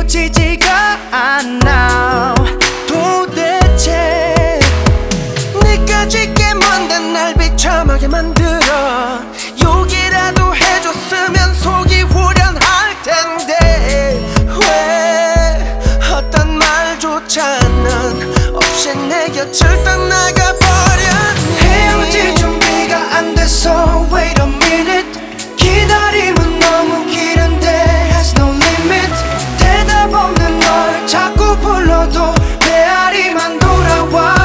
이루어지지가 않아. 도대체 내가 짓게 만든 날 비참하게 만들어. 욕이라도 해줬으면 속이 후련할 텐데 왜 어떤 말조차는 없이 내 곁을 떠나가버렸니. 헤어질 준비가 안 돼서 wait a minute. 기다림은 너무 길은데 has no limit. 대답 없는 널 자꾸 불러도 메아리만 돌아와.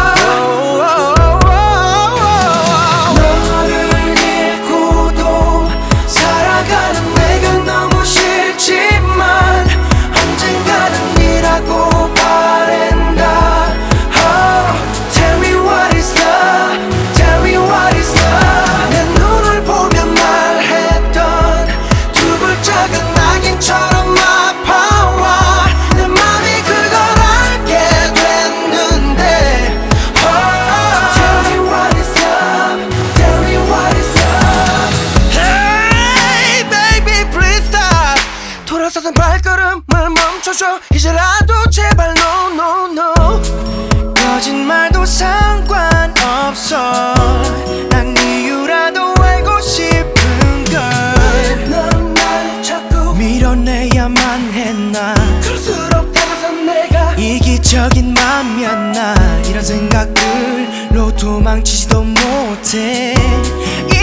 너를 잃고도 살아가는 내가 너무 싫지만 언젠가는 이라고 바란다. Tell me what is love, tell me what is love. 내 눈을 보며 말했던 두 글자가 낙인처럼 아파와. 내 맘이 그걸 알게 됐는데 Tell me what is love, tell me what is love. Hey baby please stop. 돌아서던 발걸음을 멈춰줘 이제라도 제발 no no no. 거짓말도 상관없어. 난 이유라도 알고 싶은 걸. 넌 날 자꾸 밀어내야만 했나. 그럴수록 다가선 내가 이기적인 맘이었나. 이런 생각들로 도망치지도 못해.